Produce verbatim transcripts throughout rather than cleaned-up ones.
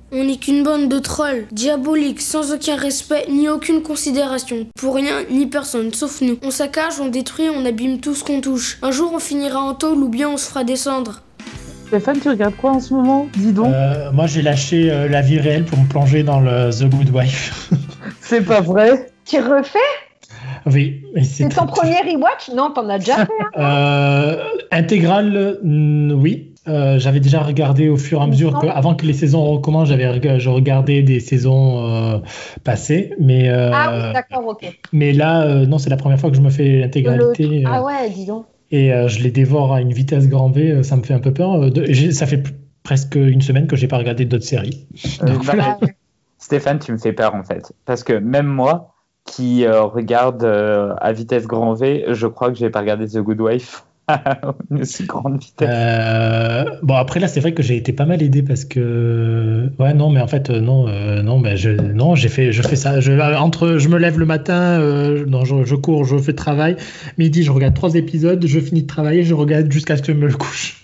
On n'est qu'une bande de trolls, diaboliques, sans aucun respect ni aucune considération. Pour rien ni personne, sauf nous. On saccage, on détruit, on abîme tout ce qu'on touche. Un jour on finira en tôle ou bien on se fera descendre. Stéphane, tu regardes quoi en ce moment? Dis donc. Euh, moi, j'ai lâché euh, la vie réelle pour me plonger dans le The Good Wife. C'est pas vrai? Tu refais? Oui. C'est, c'est ton tout... premier rewatch? Non, t'en as déjà fait hein euh, Intégral, mm, oui. Euh, j'avais déjà regardé au fur et à mesure, que, avant que les saisons recommencent, j'avais je regardais des saisons euh, passées. Mais, euh, ah oui, d'accord, ok. Mais là, euh, non, c'est la première fois que je me fais l'intégralité. Le... Ah ouais, dis donc. Et euh, je les dévore à une vitesse grand V, ça me fait un peu peur. Euh, de, ça fait p- presque une semaine que j'ai pas regardé d'autres séries. Euh, Donc, bah, Stéphane, tu me fais peur en fait, parce que même moi, qui euh, regarde euh, à vitesse grand V, je crois que j'ai pas regardé The Good Wife à une aussi grande vitesse. Euh, bon après là, c'est vrai que j'ai été pas mal aidé parce que ouais non mais en fait euh, non euh, non mais je non j'ai fait je fais ça je entre je me lève le matin euh, non je, je cours je fais travail midi je regarde trois épisodes je finis de travailler je regarde jusqu'à ce que je me couche.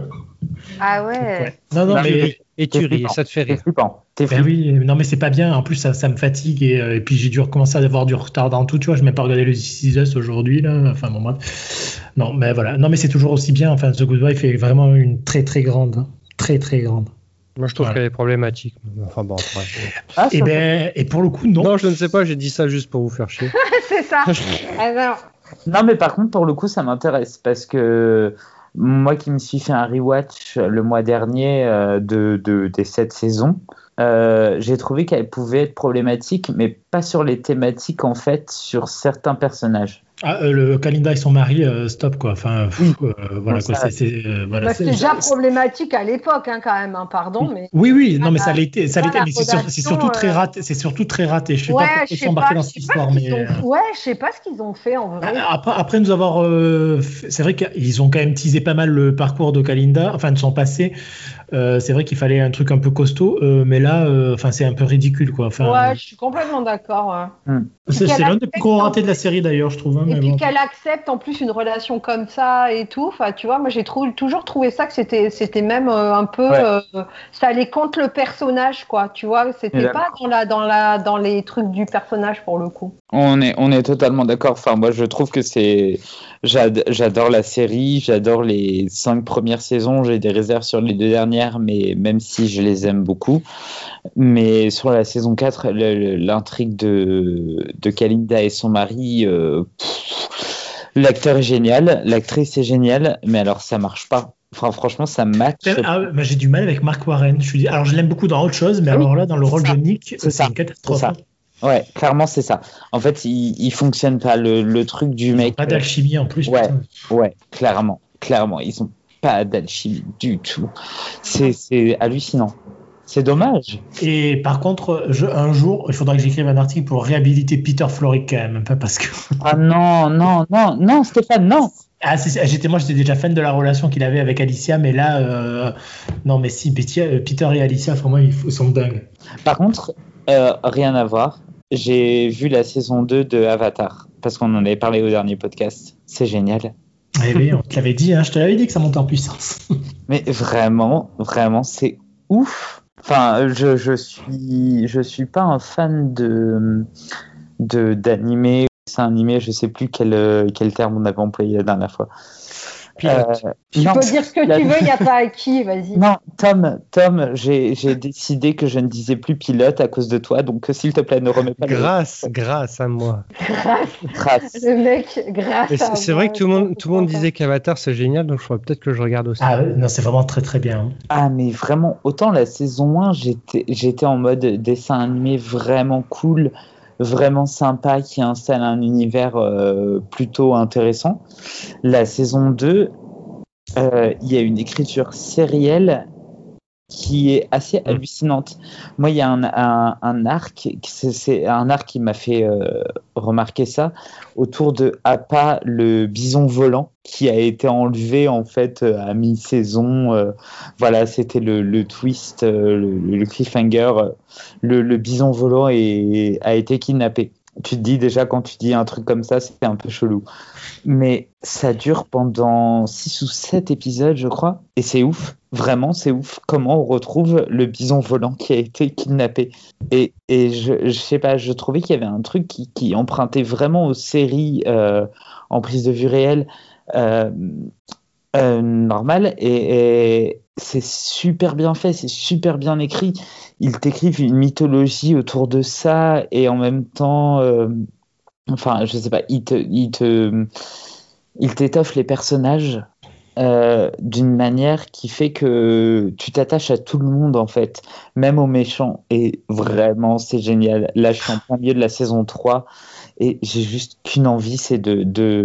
Ah ouais. ouais. Non non mais, mais et tu ris, ça te fait rire. T'es ben oui, non mais c'est pas bien. En plus ça, ça me fatigue et, euh, et puis j'ai dû recommencer à avoir du retard dans tout. Tu vois, je n'ai pas regardé le This Is Us aujourd'hui là. Enfin bon bref. Non mais voilà. Non mais c'est toujours aussi bien. Enfin The Good Wife est vraiment une très très grande, très très grande. Moi je trouve voilà. qu'elle est problématique. Enfin bon. Après. Ah, et ben et pour le coup non. Non je ne sais pas. J'ai dit ça juste pour vous faire chier. C'est ça. Alors... Non mais par contre pour le coup ça m'intéresse parce que. Moi qui me suis fait un rewatch le mois dernier euh, de, de, des sept saisons, euh, j'ai trouvé qu'elle pouvait être problématique, mais pas sur les thématiques, en fait, sur certains personnages. Ah, euh, le Kalinda et son mari, euh, stop quoi. Enfin, pff, oui. euh, voilà quoi. C'est, c'est, euh, voilà, bah, c'était déjà problématique à l'époque, hein, quand même. Hein, pardon, mais. Oui, oui, non, mais ça l'était, ça l'était, mais c'est, sur, c'est surtout euh... très raté. C'est surtout très raté. Je sais ouais, pas pourquoi ils sont embarqués dans cette histoire, mais. Ont... Ouais, je sais pas ce qu'ils ont fait en vrai. Après, après nous avoir, euh, c'est vrai qu'ils ont quand même teasé pas mal le parcours de Kalinda, enfin de son passé. Euh, c'est vrai qu'il fallait un truc un peu costaud, euh, mais là, enfin, euh, c'est un peu ridicule, quoi. Enfin, ouais, je suis complètement d'accord. Ouais. Hmm. C'est, c'est l'un des plus gros ratés de la série d'ailleurs, je trouve. Hein, et mais puis bon. qu'elle accepte en plus une relation comme ça et tout. Enfin, tu vois, moi j'ai trou- toujours trouvé ça que c'était, c'était même euh, un peu, ouais. euh, ça allait contre le personnage, quoi. Tu vois, c'était pas dans la, dans la, dans les trucs du personnage pour le coup. On est, on est totalement d'accord. Enfin, moi je trouve que c'est, J'ad- j'adore la série, j'adore les cinq premières saisons. J'ai des réserves sur les deux dernières, mais même si je les aime beaucoup. Mais sur la saison quatre, le, le, l'intrigue de, de Kalinda et son mari, euh, pff, l'acteur est génial, l'actrice est géniale, mais alors ça marche pas. Enfin, franchement, ça match. Ah, bah, j'ai du mal avec Mark Warren. Je suis... Alors, je l'aime beaucoup dans autre chose, mais oui, alors là, dans le rôle ça. de Nick, c'est, c'est une catastrophe. C'est ouais, clairement, c'est ça. En fait, il, il fonctionne pas. Le, le truc du mec. Pas d'alchimie en plus. Ouais, putain. ouais, clairement, clairement, ils ont pas d'alchimie du tout. C'est, c'est hallucinant. C'est dommage. Et par contre, je, un jour, il faudra que j'écrive un article pour réhabiliter Peter Florrick quand même, pas parce que. Ah non, non, non, non, Stéphane, non. Ah, c'est, j'étais, moi, j'étais déjà fan de la relation qu'il avait avec Alicia, mais là, euh, non, mais si, Peter, Peter et Alicia, vraiment, ils sont dingues. Par contre, euh, rien à voir. J'ai vu la saison deux de Avatar, parce qu'on en avait parlé au dernier podcast. C'est génial. Eh oui, on te l'avait dit, hein, je te l'avais dit que ça montait en puissance. Mais vraiment, vraiment, c'est ouf. Enfin, je, je suis, je suis pas un fan de, de d'animé, c'est un animé, je sais plus quel, quel terme on avait employé la dernière fois. Pilote. Euh, tu non, peux dire ce que la... tu veux, il n'y a pas à qui, vas-y. Non, Tom, Tom, j'ai, j'ai décidé que je ne disais plus pilote à cause de toi, donc s'il te plaît, ne remets pas. Grâce, le... grâce à moi. Grâce. grâce. Le mec, grâce. C'est, à c'est moi, vrai que tout le monde, tout le monde disait qu'Avatar c'est génial, donc je crois peut-être que je regarde aussi. Ah non, c'est vraiment très très bien. Ah mais vraiment, autant la saison un, j'étais, j'étais en mode dessin animé vraiment cool. Vraiment sympa, qui installe un univers euh, plutôt intéressant. La saison deux, euh, il y a une écriture sérielle qui est assez hallucinante. Moi, il y a un, un, un arc, c'est, c'est un arc qui m'a fait euh, remarquer ça, autour de Appa, le bison volant, qui a été enlevé en fait à mi-saison. Euh, voilà, c'était le, le twist, euh, le, le cliffhanger. Le, le bison volant est, a été kidnappé. Tu te dis déjà quand tu dis un truc comme ça, c'est un peu chelou. Mais ça dure pendant six ou sept épisodes, je crois. Et c'est ouf, vraiment, c'est ouf. Comment on retrouve le bison volant qui a été kidnappé. Et, et je, je sais pas, je trouvais qu'il y avait un truc qui, qui empruntait vraiment aux séries euh, en prise de vue réelle euh, euh, normales. Et, et c'est super bien fait, c'est super bien écrit. Ils t'écrivent une mythologie autour de ça et en même temps, euh, enfin, je sais pas, ils te, ils te, ils t'étoffent les personnages euh, d'une manière qui fait que tu t'attaches à tout le monde en fait, même aux méchants. Et vraiment, c'est génial. Là, je suis en plein milieu de la saison trois et j'ai juste qu'une envie, c'est de,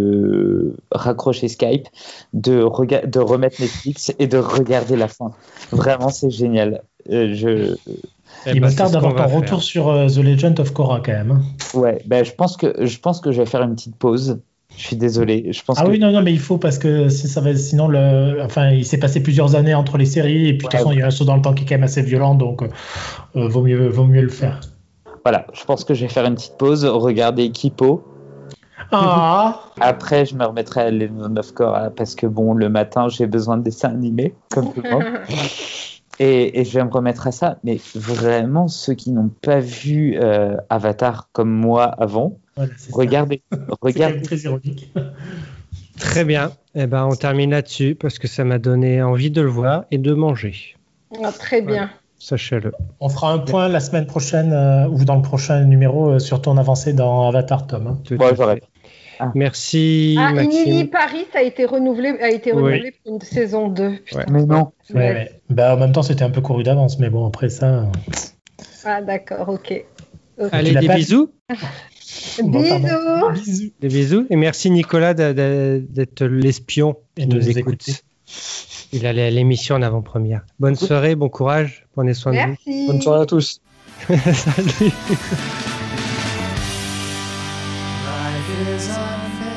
de raccrocher Skype, de, rega- de remettre Netflix et de regarder la fin. Vraiment, c'est génial. Euh, je... Il me tarde d'avoir ton retour sur uh, The Legend of Korra quand même. Ouais, ben, je pense que je pense que je vais faire une petite pause. Je suis désolé. Je pense ah que... oui, non, non, mais il faut parce que si ça va, sinon, le, enfin, il s'est passé plusieurs années entre les séries et puis de toute ouais, façon, ouais. il y a un saut dans le temps qui est quand même assez violent, donc euh, vaut mieux, vaut mieux le faire. Voilà, je pense que je vais faire une petite pause, regarder Kipo. Ah. Après, je me remettrai à Legend of Korra parce que bon, le matin, j'ai besoin de dessins animés, comme tout le monde. Et, et je vais me remettre à ça. Mais vraiment, ceux qui n'ont pas vu euh, Avatar comme moi avant, voilà, regardez. regardez. C'est très ironique. Très bien. Eh ben, on termine là-dessus parce que ça m'a donné envie de le voir et de manger. Ah, très bien. Voilà. Sachez-le. On fera un point la semaine prochaine euh, ou dans le prochain numéro euh, sur ton avancée dans Avatar, Tom. Hein. Tout ouais, j'arrête. Ah. Merci. Ah, Maxime. Inili Paris a été renouvelé, a été renouvelé oui. pour une saison deux. Ouais. Mais non. Ouais, ouais. Bah, en même temps, c'était un peu couru d'avance, mais bon, après ça. Ah, d'accord, ok. okay. Allez, des bisous. Bon, bisous. bisous. Des bisous. Et merci, Nicolas, de, de, d'être l'espion qui nous, nous écoute. Écouter. Il allait à l'émission en avant-première. Bonne soirée, bon courage. Prenez soin merci. de vous. Bonne soirée à tous. Salut. Life is unfair.